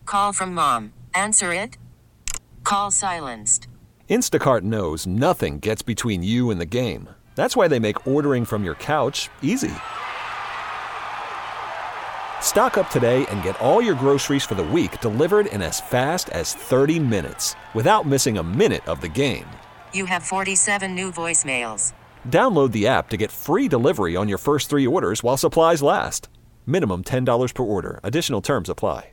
Call from mom. Answer it. Call silenced. Instacart knows nothing gets between you and the game. That's why they make ordering from your couch easy. Stock up today and get all your groceries for the week delivered in as fast as 30 minutes without missing a minute of the game. You have 47 new voicemails. Download the app to get free delivery on your first 3 orders while supplies last. Minimum $10 per order. Additional terms apply.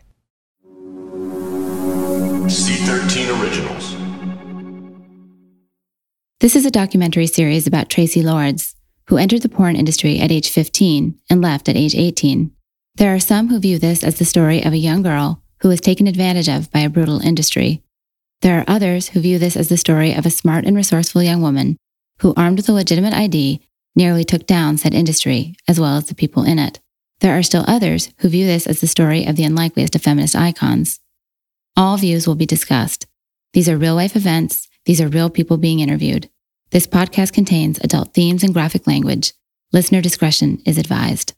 C13 Originals. This is a documentary series about Traci Lords, who entered the porn industry at age 15 and left at age 18. There are some who view this as the story of a young girl who was taken advantage of by a brutal industry. There are others who view this as the story of a smart and resourceful young woman who, armed with a legitimate ID, nearly took down said industry, as well as the people in it. There are still others who view this as the story of the unlikeliest of feminist icons. All views will be discussed. These are real-life events. These are real people being interviewed. This podcast contains adult themes and graphic language. Listener discretion is advised.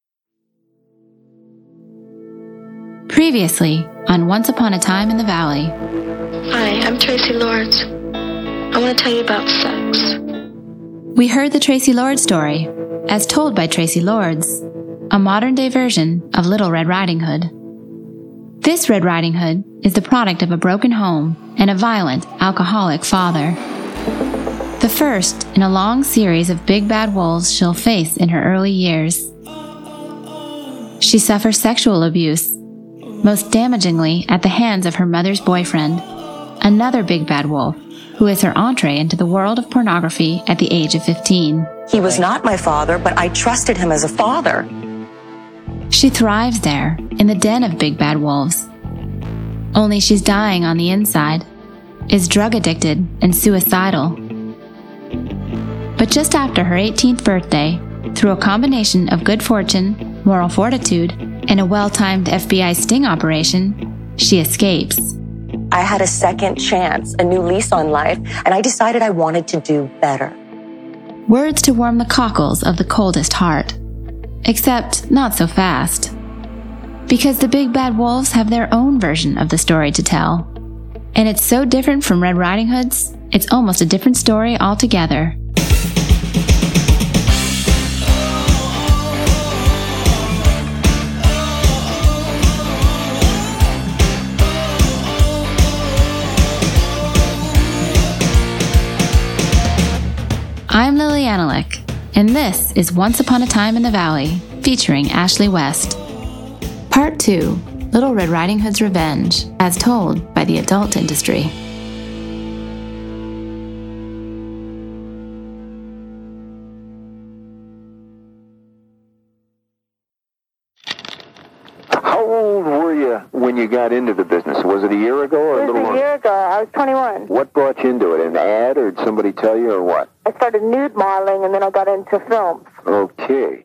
Previously on Once Upon a Time in the Valley. Hi, I'm Traci Lords. I want to tell you about sex. We heard the Traci Lords story, as told by Traci Lords, a modern-day version of Little Red Riding Hood. This Red Riding Hood is the product of a broken home and a violent, alcoholic father. The first in a long series of big bad wolves she'll face in her early years. She suffers sexual abuse, most damagingly at the hands of her mother's boyfriend, another big bad wolf, who is her entree into the world of pornography at the age of 15. He was not my father, but I trusted him as a father. She thrives there, in the den of big bad wolves. Only she's dying on the inside, is drug addicted and suicidal. But just after her 18th birthday, through a combination of good fortune, moral fortitude, and a well-timed FBI sting operation, she escapes. I had a second chance, a new lease on life, and I decided I wanted to do better. Words to warm the cockles of the coldest heart. Except not so fast. Because the big bad wolves have their own version of the story to tell. And it's so different from Red Riding Hood's, it's almost a different story altogether. I'm Lily Analik, and this is Once Upon a Time in the Valley, featuring Ashley West. Part 2, Little Red Riding Hood's Revenge, as told by the adult industry. How old were you when you got into the business? Was it a year ago or a little longer? It was a year ago. I was 21. What brought you into it? An ad, or did somebody tell you, or what? I started nude modeling, and then I got into films. Okay.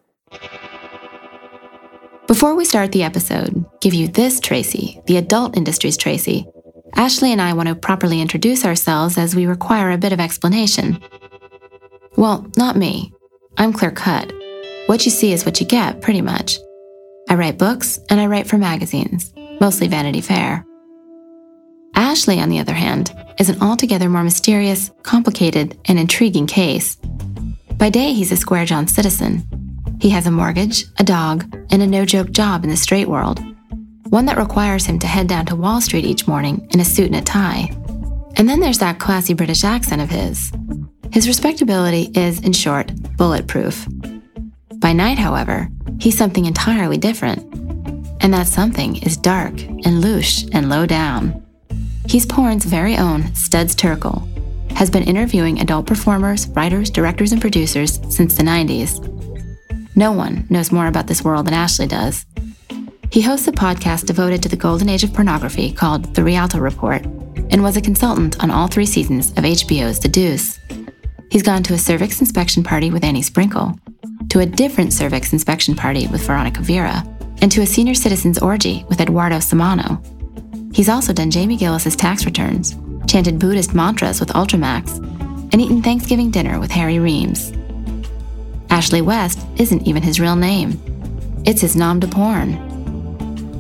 Before we start the episode, give you this Traci, the adult industry's Traci, Ashley and I want to properly introduce ourselves as we require a bit of explanation. Well, not me. I'm clear cut. What you see is what you get, pretty much. I write books, and I write for magazines, mostly Vanity Fair. Ashley, on the other hand, is an altogether more mysterious, complicated, and intriguing case. By day, he's a square-jawed citizen. He has a mortgage, a dog, and a no-joke job in the straight world, one that requires him to head down to Wall Street each morning in a suit and a tie. And then there's that classy British accent of his. His respectability is, in short, bulletproof. By night, however, he's something entirely different. And that something is dark and louche and low down. He's porn's very own Studs Terkel, has been interviewing adult performers, writers, directors, and producers since the 90s. No one knows more about this world than Ashley does. He hosts a podcast devoted to the golden age of pornography called The Rialto Report, and was a consultant on all 3 seasons of HBO's The Deuce. He's gone to a cervix inspection party with Annie Sprinkle, to a different cervix inspection party with Veronica Vera, and to a senior citizens orgy with Eduardo Samano. He's also done Jamie Gillis's tax returns, chanted Buddhist mantras with Ultramax, and eaten Thanksgiving dinner with Harry Reams. Ashley West isn't even his real name. It's his nom de porn.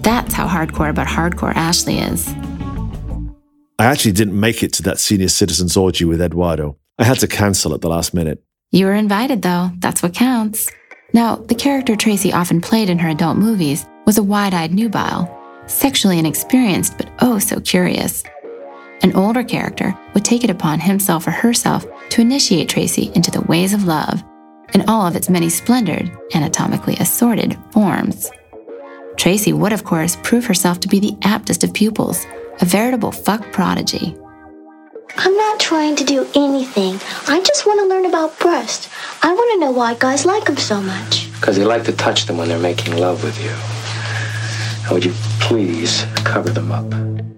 That's how hardcore about hardcore Ashley is. I actually didn't make it to that senior citizens orgy with Eduardo. I had to cancel at the last minute. You were invited, though. That's what counts. Now, the character Tracy often played in her adult movies was a wide-eyed nubile, sexually inexperienced but oh so curious. An older character would take it upon himself or herself to initiate Tracy into the ways of love in all of its many splendored, anatomically assorted forms. Tracy would, of course, prove herself to be the aptest of pupils, a veritable fuck prodigy. I'm not trying to do anything. I just want to learn about breasts. I want to know why guys like them so much. Because they like to touch them when they're making love with you. Now, would you please cover them up?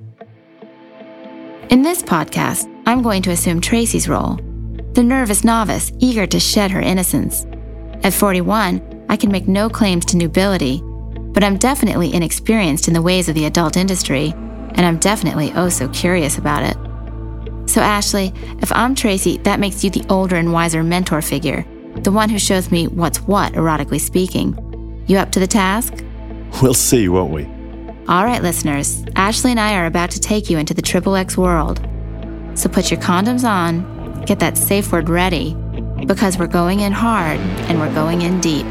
In this podcast, I'm going to assume Tracy's role, the nervous novice eager to shed her innocence. At 41, I can make no claims to nubility, but I'm definitely inexperienced in the ways of the adult industry, and I'm definitely oh so curious about it. So Ashley, if I'm Tracy, that makes you the older and wiser mentor figure, the one who shows me what's what, erotically speaking. You up to the task? We'll see, won't we? All right, listeners, Ashley and I are about to take you into the XXX world. So put your condoms on, get that safe word ready, because we're going in hard and we're going in deep.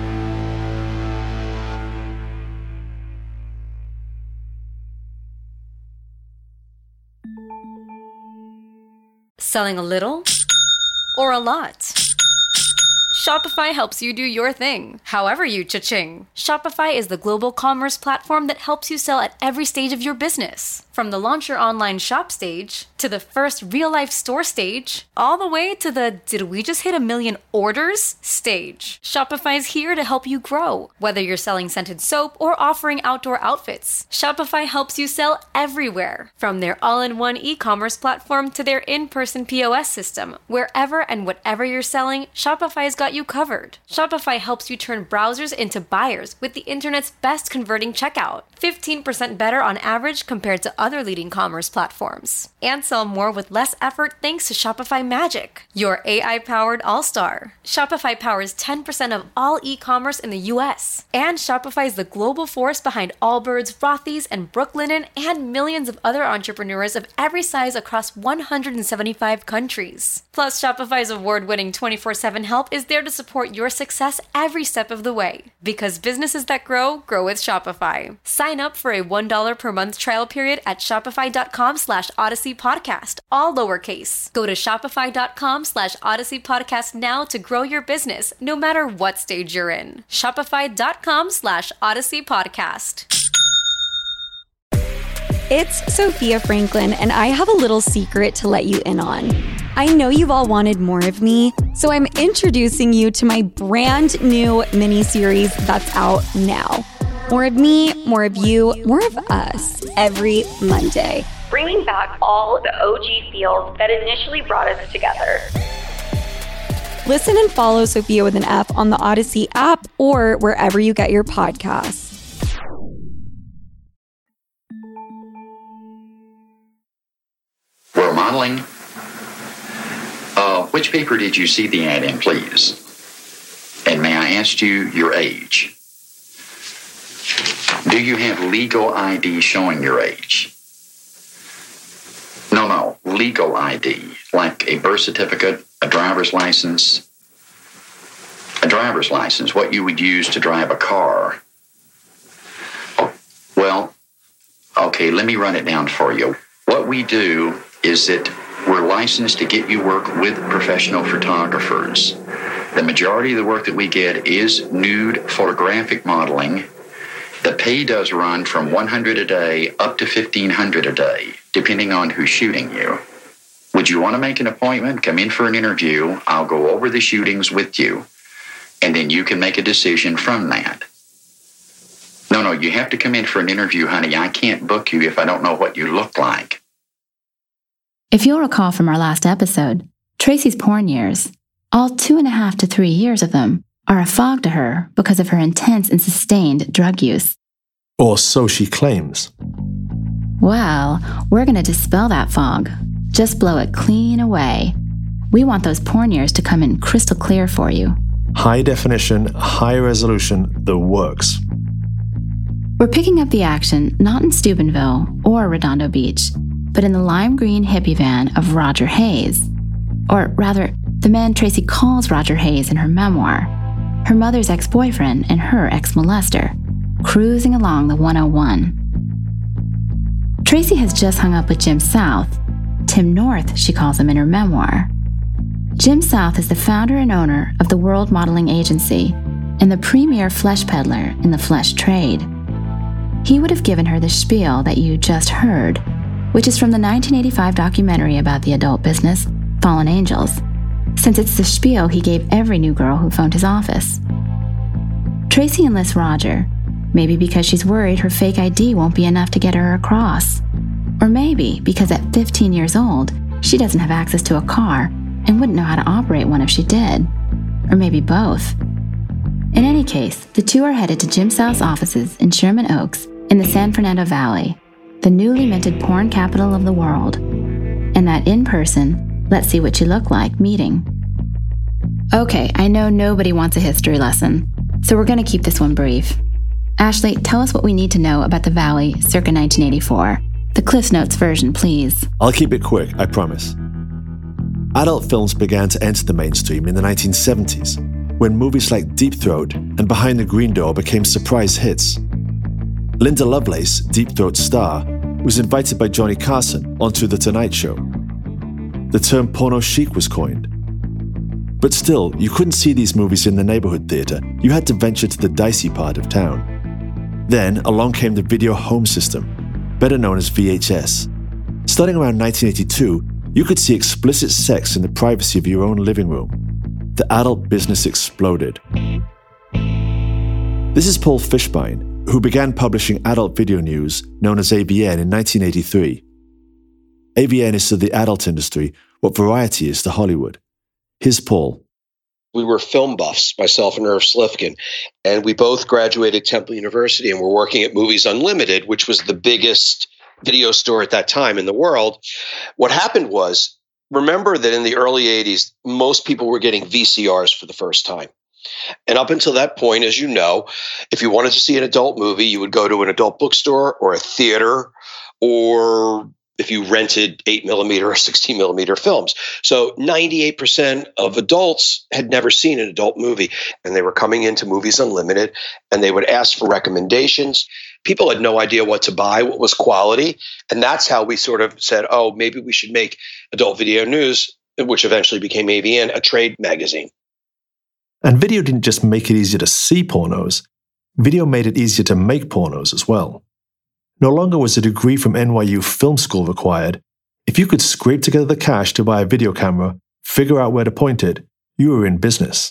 Selling a little or a lot? Shopify helps you do your thing, however you cha-ching. Shopify is the global commerce platform that helps you sell at every stage of your business. From the launch your online shop stage, to the first real-life store stage, all the way to the did we just hit 1 million orders stage. Shopify is here to help you grow. Whether you're selling scented soap or offering outdoor outfits, Shopify helps you sell everywhere. From their all-in-one e-commerce platform to their in-person POS system, wherever and whatever you're selling, Shopify's got you covered. Shopify helps you turn browsers into buyers with the internet's best converting checkout, 15% better on average compared to other leading commerce platforms. And sell more with less effort thanks to Shopify Magic, your AI-powered all-star. Shopify powers 10% of all e-commerce in the US. And Shopify is the global force behind Allbirds, Rothy's, and Brooklinen, and millions of other entrepreneurs of every size across 175 countries. Plus, Shopify's award-winning 24/7 help is there to support your success every step of the way. Because businesses that grow, grow with Shopify. Sign up for a $1 per month trial period at shopify.com/Odyssey Podcast, all lowercase. Go to shopify.com/Odyssey Podcast now to grow your business, no matter what stage you're in. Shopify.com/Odyssey Podcast. It's Sophia Franklin, and I have a little secret to let you in on. I know you've all wanted more of me, so I'm introducing you to my brand new mini-series that's out now. More of me, more of you, more of us every Monday. Bringing back all the OG feels that initially brought us together. Listen and follow Sophia with an F on the Odyssey app or wherever you get your podcasts. Well, modeling, which paper did you see the ad in, please? And may I ask you your age? Do you have legal ID showing your age? No, legal ID, like a birth certificate, a driver's license. A driver's license, what you would use to drive a car. Well, okay, let me run it down for you. What we do is that we're licensed to get you work with professional photographers. The majority of the work that we get is nude photographic modeling. The pay does run from $100 a day up to $1,500 a day, depending on who's shooting you. Would you want to make an appointment? Come in for an interview. I'll go over the shootings with you, and then you can make a decision from that. No, you have to come in for an interview, honey. I can't book you if I don't know what you look like. If you'll recall from our last episode, Tracy's porn years, all 2.5 to 3 years of them, are a fog to her because of her intense and sustained drug use. Or so she claims. Well, we're going to dispel that fog. Just blow it clean away. We want those porn years to come in crystal clear for you. High definition, high resolution, the works. We're picking up the action not in Steubenville or Redondo Beach, but in the lime green hippie van of Roger Hayes. Or rather, the man Tracy calls Roger Hayes in her memoir, her mother's ex-boyfriend and her ex-molester, cruising along the 101. Tracy has just hung up with Jim South, Tim North, she calls him in her memoir. Jim South is the founder and owner of the World Modeling Agency and the premier flesh peddler in the flesh trade. He would have given her the spiel that you just heard, which is from the 1985 documentary about the adult business, Fallen Angels, since it's the spiel he gave every new girl who phoned his office. Tracy enlists Roger, maybe because she's worried her fake ID won't be enough to get her across. Or maybe because at 15 years old, she doesn't have access to a car and wouldn't know how to operate one if she did. Or maybe both. In any case, the two are headed to Jim South's offices in Sherman Oaks in the San Fernando Valley, the newly minted porn capital of the world. And that in-person, let's see what you look like meeting. Okay, I know nobody wants a history lesson, so we're going to keep this one brief. Ashley, tell us what we need to know about the Valley circa 1984. The Cliff Notes version, please. I'll keep it quick, I promise. Adult films began to enter the mainstream in the 1970s, when movies like Deep Throat and Behind the Green Door became surprise hits. Linda Lovelace, Deep Throat's star, was invited by Johnny Carson onto The Tonight Show. The term porno chic was coined. But still, you couldn't see these movies in the neighborhood theater. You had to venture to the dicey part of town. Then, along came the video home system, better known as VHS. Starting around 1982, you could see explicit sex in the privacy of your own living room. The adult business exploded. This is Paul Fishbein, who began publishing adult video news known as AVN in 1983. AVN is to the adult industry what Variety is to Hollywood. Here's Paul. We were film buffs, myself and Irv Slifkin, and we both graduated Temple University and were working at Movies Unlimited, which was the biggest video store at that time in the world. What happened was, remember that in the early 80s, most people were getting VCRs for the first time. And up until that point, as you know, if you wanted to see an adult movie, you would go to an adult bookstore or a theater, or if you rented 8mm or 16mm films. So 98% of adults had never seen an adult movie, and they were coming into Movies Unlimited, and they would ask for recommendations. People had no idea what to buy, what was quality, and that's how we sort of said, oh, maybe we should make Adult Video News, which eventually became AVN, a trade magazine. And video didn't just make it easier to see pornos, video made it easier to make pornos as well. No longer was a degree from NYU Film School required. If you could scrape together the cash to buy a video camera, figure out where to point it, you were in business.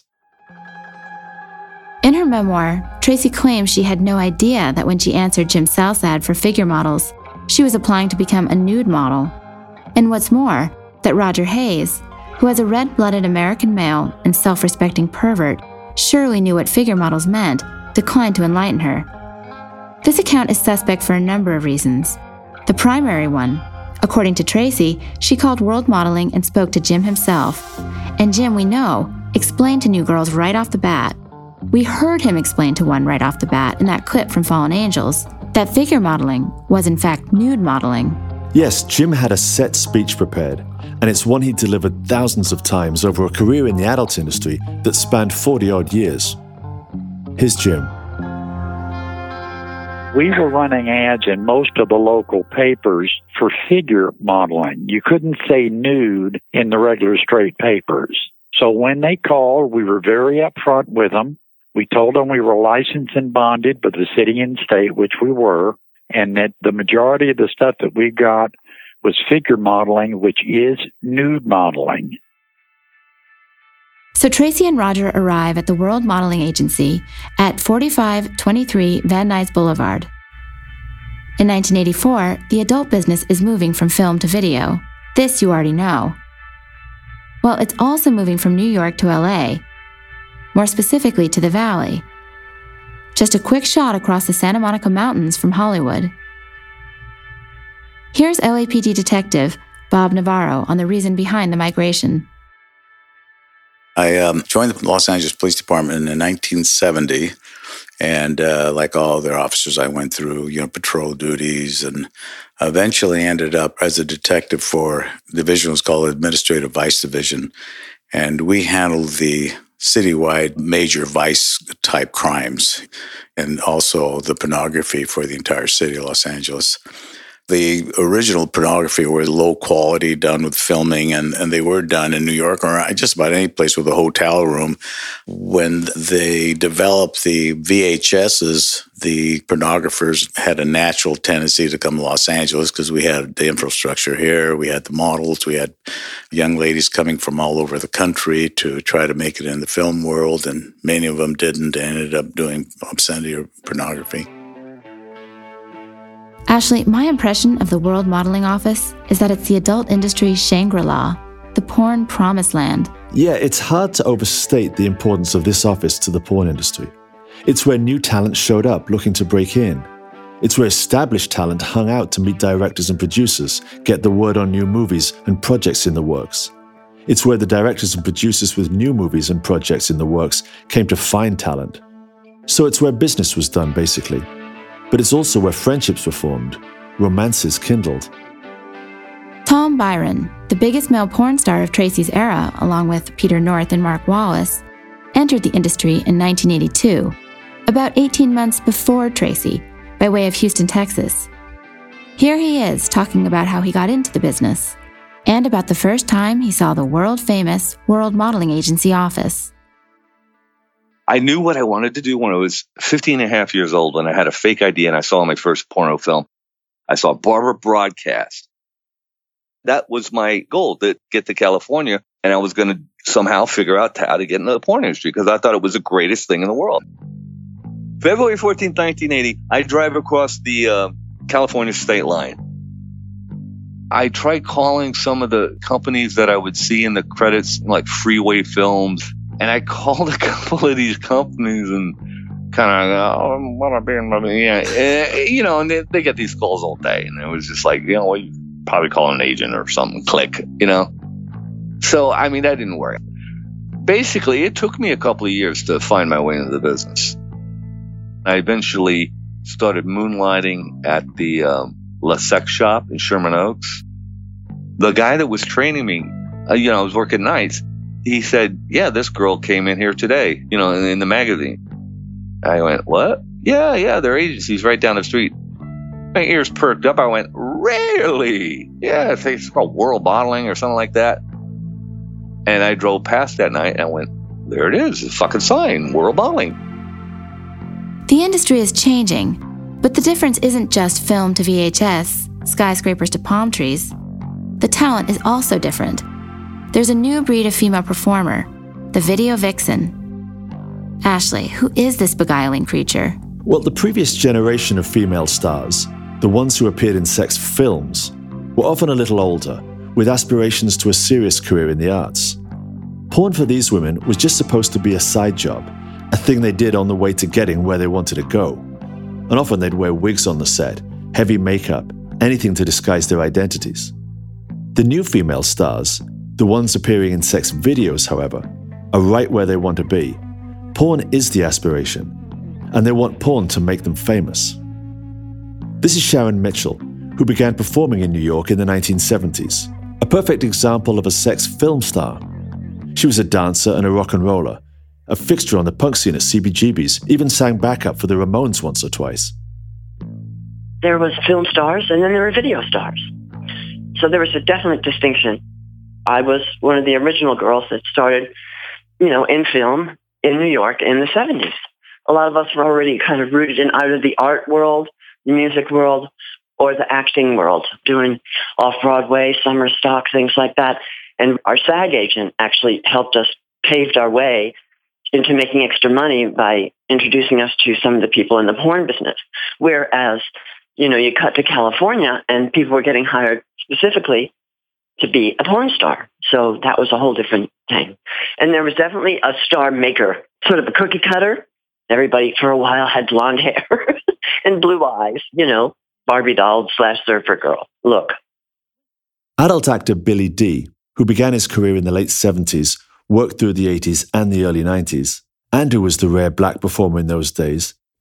In her memoir, Tracy claims she had no idea that when she answered Jim South's ad for figure models, she was applying to become a nude model. And what's more, that Roger Hayes, who as a red-blooded American male and self-respecting pervert surely knew what figure models meant, declined to enlighten her. This account is suspect for a number of reasons. The primary one, according to Tracy, she called World Modeling and spoke to Jim himself. And Jim, we know, explained to new girls right off the bat. We heard him explain to one right off the bat in that clip from Fallen Angels that figure modeling was in fact nude modeling. Yes, Jim had a set speech prepared, and it's one he delivered thousands of times over a career in the adult industry that spanned 40-odd years. Here's Jim. We were running ads in most of the local papers for figure modeling. You couldn't say nude in the regular straight papers. So when they called, we were very upfront with them. We told them we were licensed and bonded by the city and state, which we were, and that the majority of the stuff that we got was figure modeling, which is nude modeling. So Tracy and Roger arrive at the World Modeling Agency at 4523 Van Nuys Boulevard. In 1984, the adult business is moving from film to video. This you already know. Well, it's also moving from New York to LA, more specifically to the Valley. Just a quick shot across the Santa Monica Mountains from Hollywood. Here's LAPD detective Bob Navarro on the reason behind the migration. I joined the Los Angeles Police Department in 1970 And like all other officers, I went through, patrol duties and eventually ended up as a detective for the division was called Administrative Vice Division. And we handled the citywide major vice type crimes and also the pornography for the entire city of Los Angeles. The original pornography were low quality, done with filming, and they were done in New York or just about any place with a hotel room. When they developed the VHSs, the pornographers had a natural tendency to come to Los Angeles because we had the infrastructure here, we had the models, we had young ladies coming from all over the country to try to make it in the film world, and many of them didn't. They ended up doing obscenity or pornography. Ashley, my impression of the World Modeling Office is that it's the adult industry's Shangri-La, the porn promised land. Yeah, it's hard to overstate the importance of this office to the porn industry. It's where new talent showed up looking to break in. It's where established talent hung out to meet directors and producers, get the word on new movies and projects in the works. It's where the directors and producers with new movies and projects in the works came to find talent. So it's where business was done, basically. But it's also where friendships were formed, romances kindled. Tom Byron, the biggest male porn star of Tracy's era, along with Peter North and Mark Wallace, entered the industry in 1982, about 18 months before Tracy, by way of Houston, Texas. Here he is talking about how he got into the business, and about the first time he saw the world-famous World Modeling Agency office. I knew what I wanted to do when I was 15 and a half years old, when I had a fake ID and I saw my first porno film. I saw Barbara Broadcast. That was my goal, to get to California, and I was going to somehow figure out how to get into the porn industry because I thought it was the greatest thing in the world. February 14th, 1980, I drive across the California state line. I tried calling some of the companies that I would see in the credits, like Freeway Films, and I called a couple of these companies and kind of, and they get these calls all day. And it was just like, well, you probably call an agent or something, click, So, that didn't work. Basically, it took me a couple of years to find my way into the business. I eventually started moonlighting at the La Sex Shop in Sherman Oaks. The guy that was training me, I was working nights. He said, yeah, this girl came in here today, in the magazine. I went, what? Yeah, their agency's right down the street. My ears perked up. I went, really? Yeah, it's called World Modeling or something like that. And I drove past that night and I went, there it is, a fucking sign, World Modeling. The industry is changing, but the difference isn't just film to VHS, skyscrapers to palm trees. The talent is also different. There's a new breed of female performer, the video vixen. Ashley, who is this beguiling creature? Well, the previous generation of female stars, the ones who appeared in sex films, were often a little older, with aspirations to a serious career in the arts. Porn for these women was just supposed to be a side job, a thing they did on the way to getting where they wanted to go. And often they'd wear wigs on the set, heavy makeup, anything to disguise their identities. The new female stars, the ones appearing in sex videos, however, are right where they want to be. Porn is the aspiration, and they want porn to make them famous. This is Sharon Mitchell, who began performing in New York in the 1970s, a perfect example of a sex film star. She was a dancer and a rock and roller, a fixture on the punk scene at CBGB's, even sang backup for the Ramones once or twice. There was film stars and then there were video stars. So there was a definite distinction. I was one of the original girls that started, in film in New York in the 70s. A lot of us were already kind of rooted in either the art world, the music world, or the acting world, doing off-Broadway, summer stock, things like that. And our SAG agent actually helped us, paved our way into making extra money by introducing us to some of the people in the porn business. Whereas, you cut to California and people were getting hired specifically to be a porn star. So that was a whole different thing. And there was definitely a star maker, sort of a cookie cutter. Everybody for a while had blonde hair and blue eyes, Barbie doll / surfer girl look. Adult actor Billy Dee, who began his career in the late 70s, worked through the 80s and the early 90s, and who was the rare black performer in those days,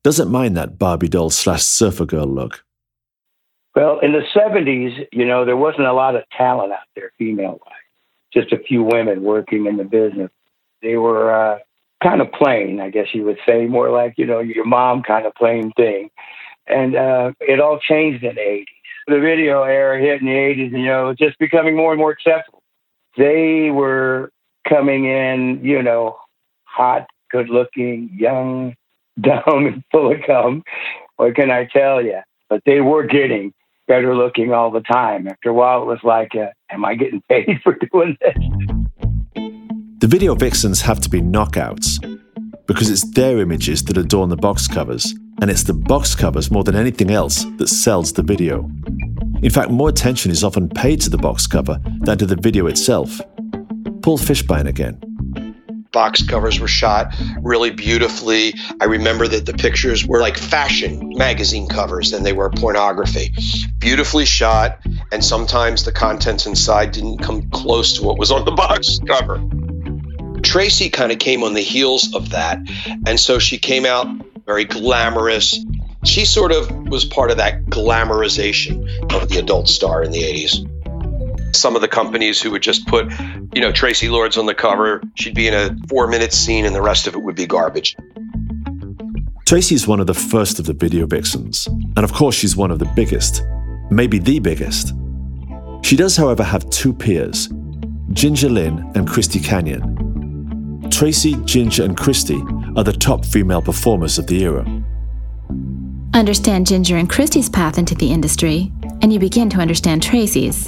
doesn't mind that Barbie doll / surfer girl look. Well, in the 70s, there wasn't a lot of talent out there, female-wise. Just a few women working in the business. They were kind of plain, I guess you would say, more like, your mom kind of plain thing. And it all changed in the 80s. The video era hit in the 80s, and, just becoming more and more acceptable. They were coming in, hot, good-looking, young, dumb, and full of cum. What can I tell you? But they were getting better looking all the time. After a while, it was like, am I getting paid for doing this? The video vixens have to be knockouts because it's their images that adorn the box covers, and it's the box covers more than anything else that sells the video. In fact, more attention is often paid to the box cover than to the video itself. Paul Fishbein again. Box covers were shot really beautifully. I remember that the pictures were like fashion magazine covers than they were pornography. Beautifully shot, and sometimes the contents inside didn't come close to what was on the box cover. Tracy kind of came on the heels of that, and so she came out very glamorous. She sort of was part of that glamorization of the adult star in the 80s. Some of the companies who would just put, Tracy Lords on the cover, she'd be in a 4-minute scene and the rest of it would be garbage. Tracy's one of the first of the video vixens, and of course she's one of the biggest, maybe the biggest. She does, however, have two peers, Ginger Lynn and Christy Canyon. Tracy, Ginger, and Christy are the top female performers of the era. Understand Ginger and Christy's path into the industry, and you begin to understand Tracy's.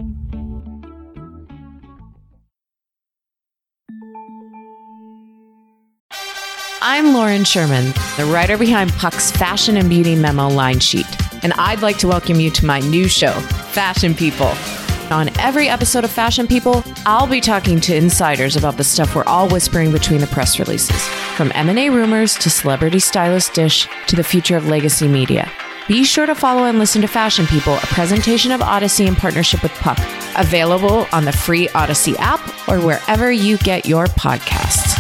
I'm Lauren Sherman, the writer behind Puck's Fashion and Beauty Memo line sheet, and I'd like to welcome you to my new show, Fashion People. On every episode of Fashion People, I'll be talking to insiders about the stuff we're all whispering between the press releases, from M&A rumors to celebrity stylist dish to the future of legacy media. Be sure to follow and listen to Fashion People, a presentation of Odyssey in partnership with Puck, available on the free Odyssey app or wherever you get your podcasts.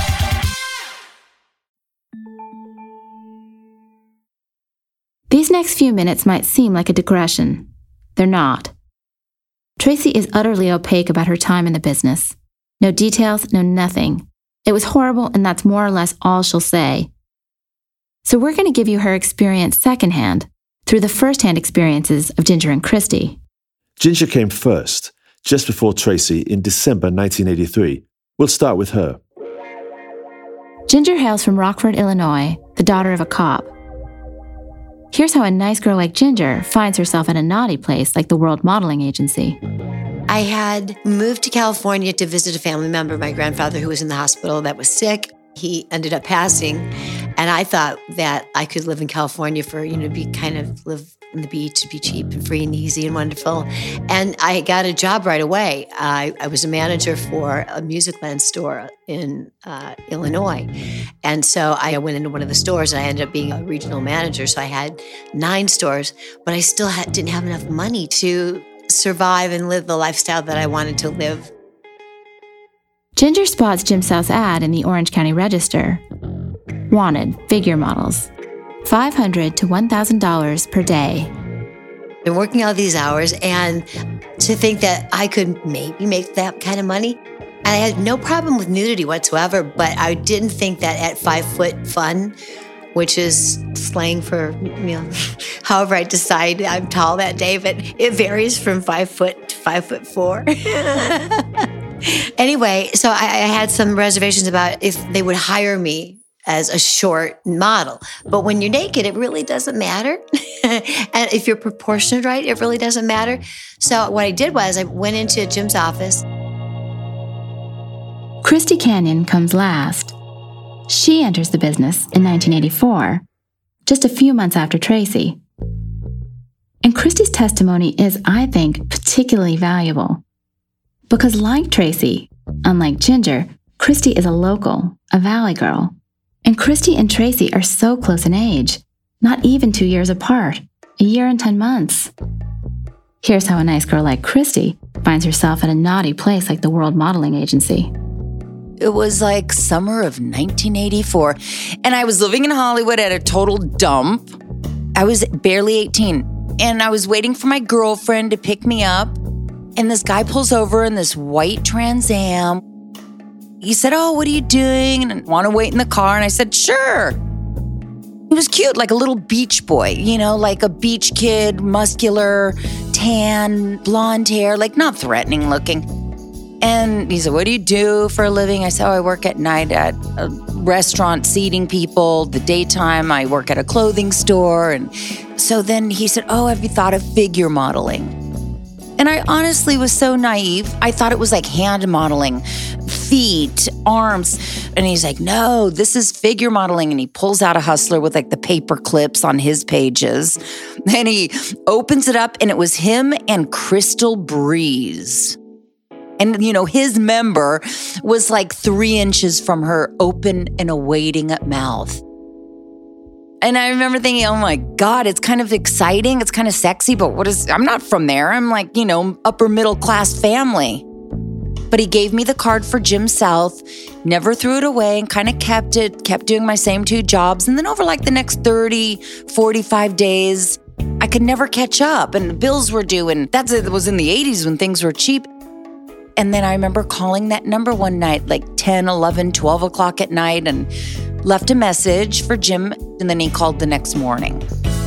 These next few minutes might seem like a digression. They're not. Tracy is utterly opaque about her time in the business. No details, no nothing. It was horrible, and that's more or less all she'll say. So we're going to give you her experience secondhand, through the first-hand experiences of Ginger and Christy. Ginger came first, just before Tracy, in December 1983. We'll start with her. Ginger hails from Rockford, Illinois, the daughter of a cop. Here's how a nice girl like Ginger finds herself in a naughty place like the World Modeling Agency. I had moved to California to visit a family member, my grandfather, who was in the hospital that was sick. He ended up passing, and I thought that I could live in California for, live on the beach, to be cheap and free and easy and wonderful. And I got a job right away. I was a manager for a Musicland store in Illinois. And so I went into one of the stores, and I ended up being a regional manager. So I had 9 stores, but I still didn't have enough money to survive and live the lifestyle that I wanted to live. Ginger spots Jim South's ad in the Orange County Register. Wanted figure models. $500 to $1,000 per day. Been working all these hours, and to think that I could maybe make that kind of money. And I had no problem with nudity whatsoever, but I didn't think that at 5 foot fun, which is slang for, however I decide I'm tall that day, but it varies from 5 foot to 5'4". Anyway, so I had some reservations about if they would hire me as a short model. But when you're naked, it really doesn't matter. And if you're proportioned right, it really doesn't matter. So what I did was I went into Jim's office. Christy Canyon comes last. She enters the business in 1984, just a few months after Tracy. And Christy's testimony is, I think, particularly valuable. Because like Tracy, unlike Ginger, Christy is a local, a valley girl. And Christy and Tracy are so close in age, not even 2 years apart, 1 year and 10 months. Here's how a nice girl like Christy finds herself at a naughty place like the World Modeling Agency. It was like summer of 1984, and I was living in Hollywood at a total dump. I was barely 18, and I was waiting for my girlfriend to pick me up, and this guy pulls over in this white Trans Am. He said, "Oh, what are you doing? And want to wait in the car?" And I said, "Sure." He was cute, like a little beach boy, like a beach kid, muscular, tan, blonde hair, like not threatening looking. And he said, "What do you do for a living?" I said, "Oh, I work at night at a restaurant seating people. The daytime, I work at a clothing store." And so then he said, "Oh, have you thought of figure modeling?" And I honestly was so naive. I thought it was like hand modeling, feet, arms. And he's like, "No, this is figure modeling." And he pulls out a Hustler with like the paper clips on his pages. And he opens it up, and it was him and Crystal Breeze. And, his member was like 3 inches from her open and awaiting mouth. And I remember thinking, oh my God, it's kind of exciting. It's kind of sexy, but I'm not from there. I'm like, upper middle class family. But he gave me the card for Jim South, never threw it away, and kind of kept doing my same 2 jobs. And then over like the next 30, 45 days, I could never catch up, and the bills were due. And it was in the 80s when things were cheap. And then I remember calling that number one night, like 10, 11, 12 o'clock at night, and left a message for Jim, and then he called the next morning.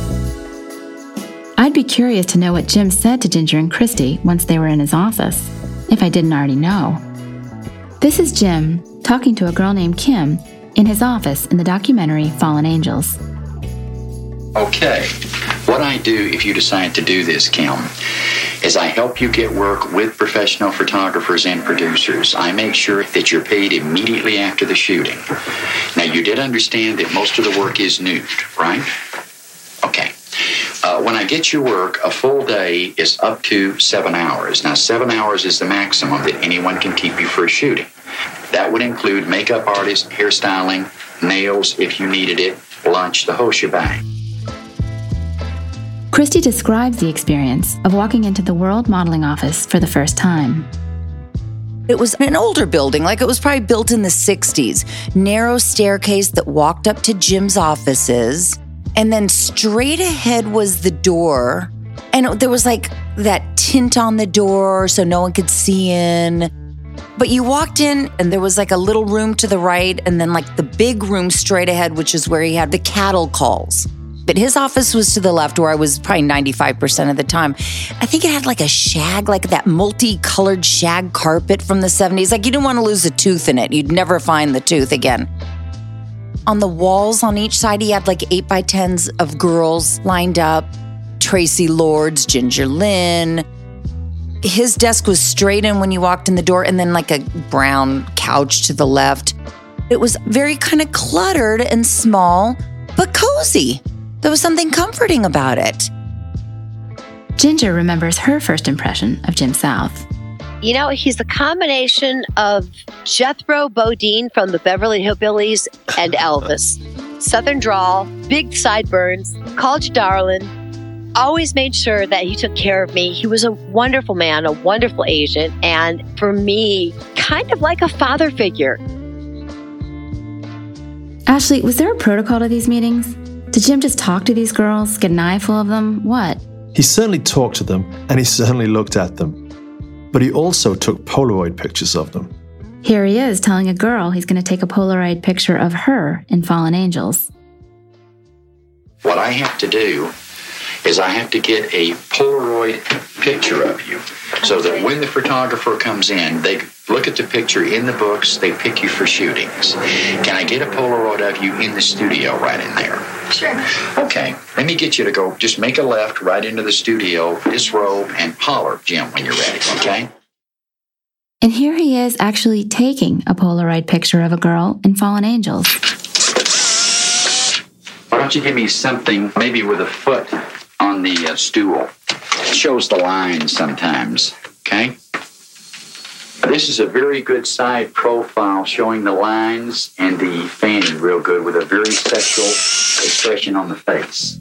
I'd be curious to know what Jim said to Ginger and Christy once they were in his office, if I didn't already know. This is Jim talking to a girl named Kim in his office in the documentary Fallen Angels. Okay, what I do if you decide to do this, Kim, is I help you get work with professional photographers and producers. I make sure that you're paid immediately after the shooting. Now, you did understand that most of the work is nude, right? Okay. When I get you work, a full day is up to 7 hours. Now, 7 hours is the maximum that anyone can keep you for a shooting. That would include makeup artist, hairstyling, nails if you needed it, lunch, the whole shebang. Christy describes the experience of walking into the World Modeling office for the first time. It was an older building, like it was probably built in the 60s. Narrow staircase that walked up to Jim's offices, and then straight ahead was the door. And there was like that tint on the door so no one could see in. But you walked in, and there was like a little room to the right, and then like the big room straight ahead, which is where he had the cattle calls. But his office was to the left, where I was probably 95% of the time. I think it had like a shag, like that multicolored shag carpet from the 70s. Like you didn't want to lose a tooth in it. You'd never find the tooth again. On the walls on each side, he had like 8x10s of girls lined up. Tracy Lords, Ginger Lynn. His desk was straight in when you walked in the door, and then like a brown couch to the left. It was very kind of cluttered and small, but cozy. There was something comforting about it. Ginger remembers her first impression of Jim South. He's a combination of Jethro Bodine from the Beverly Hillbillies and Elvis. Southern drawl, big sideburns, called you darling, always made sure that he took care of me. He was a wonderful man, a wonderful agent, and for me, kind of like a father figure. Ashley, was there a protocol to these meetings? Did Jim just talk to these girls, get an eyeful of them? What? He certainly talked to them, and he certainly looked at them. But he also took Polaroid pictures of them. Here he is telling a girl he's going to take a Polaroid picture of her in Fallen Angels. What I have to do is I have to get a Polaroid picture of you so that when the photographer comes in, they look at the picture in the books, they pick you for shootings. Can I get a Polaroid of you in the studio right in there? Sure. Okay, let me get you to go, just make a left right into the studio, disrobe, and holler, Jim, when you're ready, okay? And here he is actually taking a Polaroid picture of a girl in Fallen Angels. Why don't you give me something, maybe with a foot on the stool? It shows the lines sometimes, okay? This is a very good side profile showing the lines and the fanny real good with a very sexual expression on the face.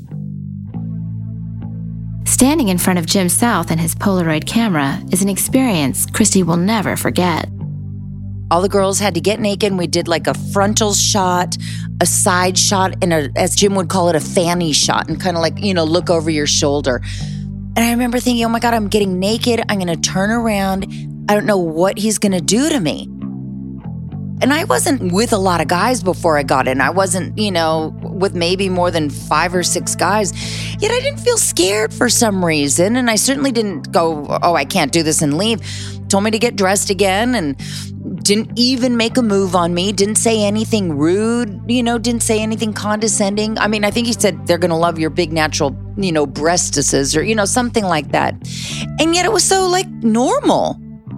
Standing in front of Jim South and his Polaroid camera is an experience Christy will never forget. All the girls had to get naked, and we did like a frontal shot, a side shot, and as Jim would call it, a fanny shot, and kind of like, look over your shoulder. And I remember thinking, oh my God, I'm getting naked. I'm going to turn around. I don't know what he's going to do to me. And I wasn't with a lot of guys before I got in. I wasn't, with maybe more than 5 or 6 guys. Yet I didn't feel scared for some reason. And I certainly didn't go, oh, I can't do this and leave. Told me to get dressed again and didn't even make a move on me. Didn't say anything rude, didn't say anything condescending. I mean, I think he said they're going to love your big natural, breastises or, something like that. And yet it was so normal.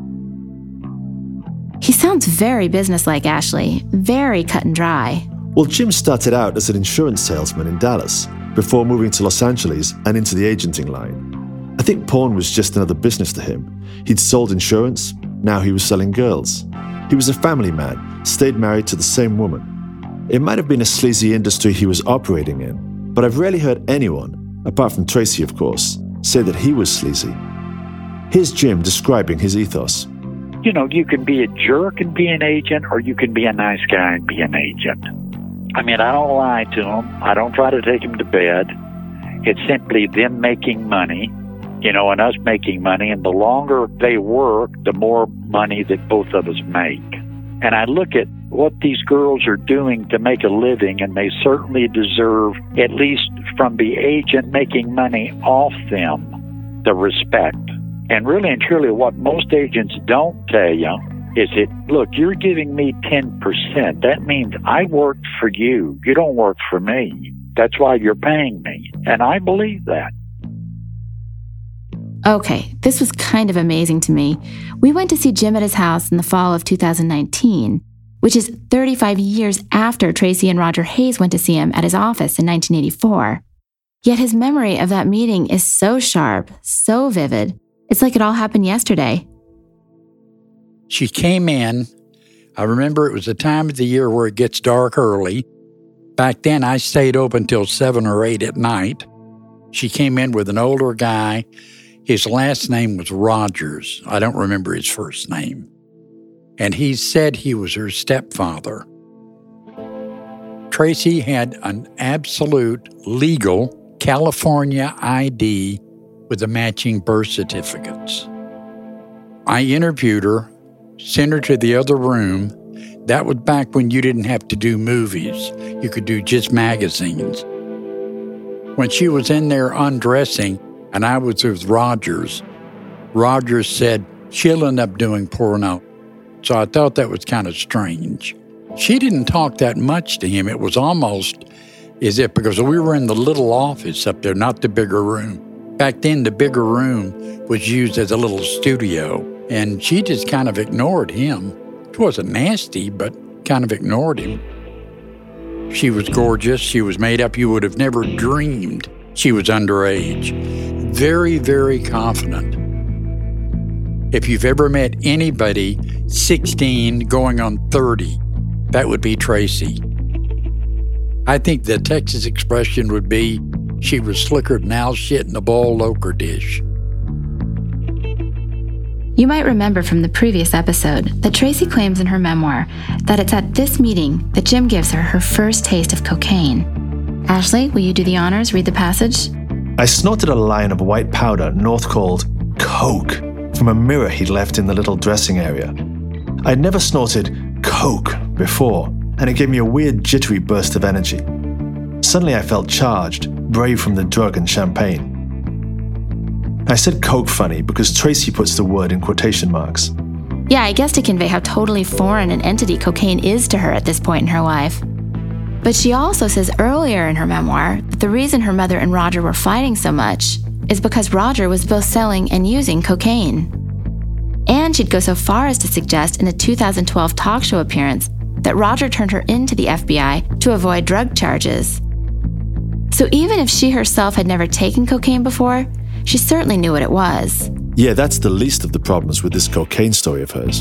He sounds very businesslike, Ashley. Very cut and dry. Well, Jim started out as an insurance salesman in Dallas before moving to Los Angeles and into the agenting line. I think porn was just another business to him. He'd sold insurance, now he was selling girls. He was a family man, stayed married to the same woman. It might have been a sleazy industry he was operating in, but I've rarely heard anyone, apart from Tracy of course, say that he was sleazy. Here's Jim describing his ethos. You can be a jerk and be an agent, or you can be a nice guy and be an agent. I mean, I don't lie to them. I don't try to take them to bed. It's simply them making money, and us making money. And the longer they work, the more money that both of us make. And I look at what these girls are doing to make a living, and they certainly deserve, at least from the agent making money off them, the respect. And really and truly, what most agents don't tell you is that, look, you're giving me 10%. That means I worked for you. You don't work for me. That's why you're paying me. And I believe that. Okay, this was kind of amazing to me. We went to see Jim at his house in the fall of 2019, which is 35 years after Tracy and Roger Hayes went to see him at his office in 1984. Yet his memory of that meeting is so sharp, so vivid. It's like it all happened yesterday. She came in. I remember it was the time of the year where it gets dark early. Back then, I stayed open till 7 or 8 at night. She came in with an older guy. His last name was Rogers. I don't remember his first name. And he said he was her stepfather. Tracy had an absolute legal California ID with the matching birth certificates. I interviewed her, sent her to the other room. That was back when you didn't have to do movies. You could do just magazines. When she was in there undressing, and I was with Rogers, Rogers said she'll end up doing porno. So I thought that was kind of strange. She didn't talk that much to him. It was almost as if, because we were in the little office up there, not the bigger room. Back then, the bigger room was used as a little studio, and she just kind of ignored him. It wasn't nasty, but kind of ignored him. She was gorgeous. She was made up. You would have never dreamed she was underage. Very, very confident. If you've ever met anybody 16 going on 30, that would be Tracy. I think the Texas expression would be, she was slicker than owl shit in a boiled okra dish. You might remember from the previous episode that Tracy claims in her memoir that it's at this meeting that Jim gives her her first taste of cocaine. Ashley, will you do the honors, read the passage? I snorted a line of white powder North called Coke from a mirror he'd left in the little dressing area. I'd never snorted Coke before, and it gave me a weird jittery burst of energy. Suddenly I felt charged, brave from the drug and champagne. I said Coke funny because Tracy puts the word in quotation marks. Yeah, I guess to convey how totally foreign an entity cocaine is to her at this point in her life. But she also says earlier in her memoir that the reason her mother and Roger were fighting so much is because Roger was both selling and using cocaine. And she'd go so far as to suggest in a 2012 talk show appearance that Roger turned her into the FBI to avoid drug charges. So even if she herself had never taken cocaine before, she certainly knew what it was. Yeah, that's the least of the problems with this cocaine story of hers.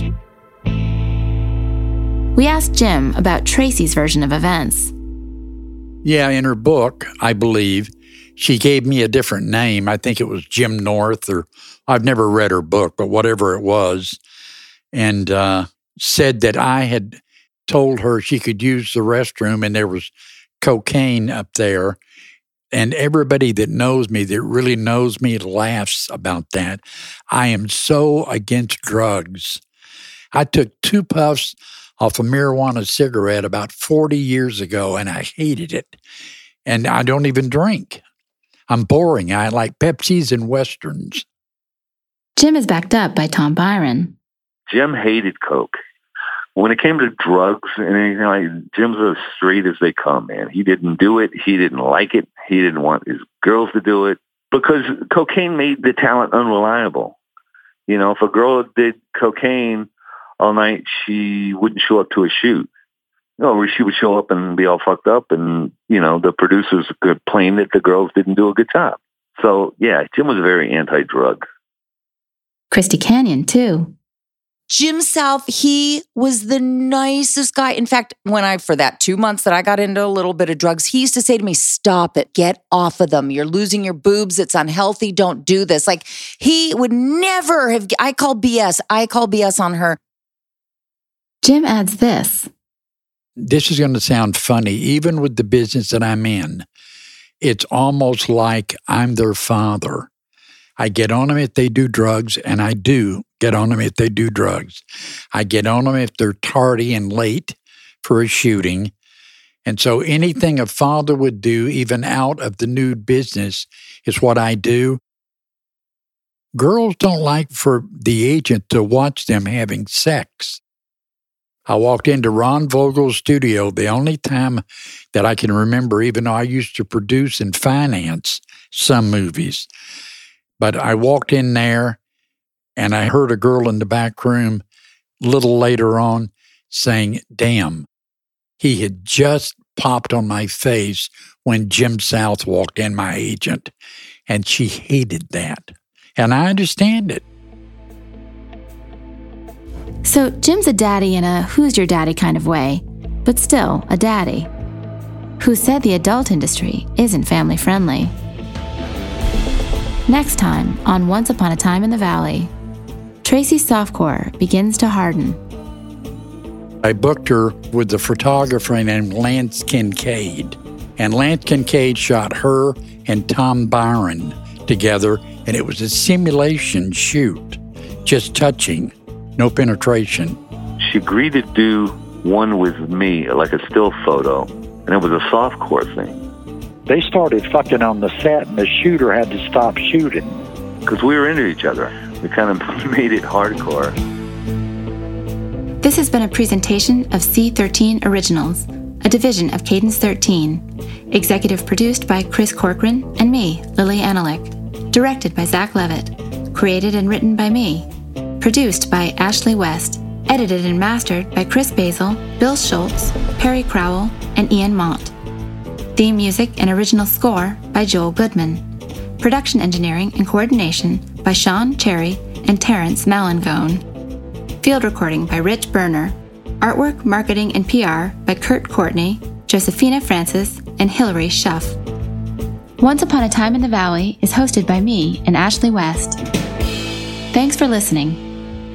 We asked Jim about Tracy's version of events. Yeah, in her book, I believe, she gave me a different name. I think it was Jim North, or I've never read her book, but whatever it was. And said that I had told her she could use the restroom and there was cocaine up there. And everybody that knows me, that really knows me, laughs about that. I am so against drugs. I took 2 puffs off a marijuana cigarette about 40 years ago, and I hated it. And I don't even drink. I'm boring. I like Pepsis and Westerns. Jim is backed up by Tom Byron. Jim hated Coke. When it came to drugs and anything like, Jim's as straight as they come, man. He didn't do it. He didn't like it. He didn't want his girls to do it because cocaine made the talent unreliable. You know, if a girl did cocaine all night, she wouldn't show up to a shoot. Or she would show up and be all fucked up, and, you know, the producers could complain that the girls didn't do a good job. So, yeah, Jim was very anti-drug. Christy Canyon, too. Jim South, he was the nicest guy. In fact, for that 2 months that I got into a little bit of drugs, he used to say to me, stop it, get off of them. You're losing your boobs. It's unhealthy. Don't do this. Like, he would never have, I call BS on her. Jim adds this. This is going to sound funny. Even with the business that I'm in, it's almost like I'm their father. I get on them if they do drugs, and I do get on them if they do drugs. I get on them if they're tardy and late for a shooting. And so anything a father would do, even out of the nude business, is what I do. Girls don't like for the agent to watch them having sex. I walked into Ron Vogel's studio the only time that I can remember, even though I used to produce and finance some movies. But I walked in there and I heard a girl in the back room a little later on saying, damn, he had just popped on my face when Jim South walked in, my agent. And she hated that. And I understand it. So Jim's a daddy in a who's your daddy kind of way, but still a daddy. Who said the adult industry isn't family friendly? Next time on Once Upon a Time in the Valley, Tracy's softcore begins to harden. I booked her with a photographer named Lance Kincaid. And Lance Kincaid shot her and Tom Byron together, and it was a simulation shoot, just touching. No penetration. She agreed to do one with me, like a still photo, and it was a softcore thing. They started fucking on the set, and the shooter had to stop shooting. Because we were into each other. We kind of made it hardcore. This has been a presentation of C13 Originals, a division of Cadence 13, executive produced by Chris Corcoran and me, Lily Analik, directed by Zach Levitt, created and written by me, produced by Ashley West, edited and mastered by Chris Basil, Bill Schultz, Perry Crowell, and Ian Mont. Theme music and original score by Joel Goodman. Production engineering and coordination by Sean Cherry and Terrence Malangone. Field recording by Rich Berner. Artwork, marketing, and PR by Kurt Courtney, Josephina Francis, and Hilary Schuff. Once Upon a Time in the Valley is hosted by me and Ashley West. Thanks for listening.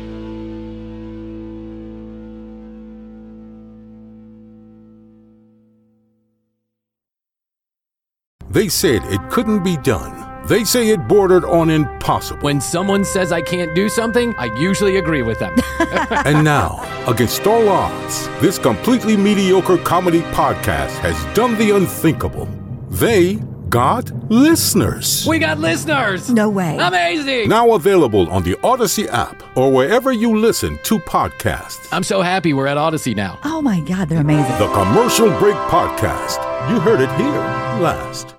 They said it couldn't be done. They say it bordered on impossible. When someone says I can't do something, I usually agree with them. And now, against all odds, this completely mediocre comedy podcast has done the unthinkable. They got listeners. We got listeners! No way. Amazing! Now available on the Odyssey app or wherever you listen to podcasts. I'm so happy we're at Odyssey now. Oh my God, they're amazing. The Commercial Break Podcast. You heard it here last.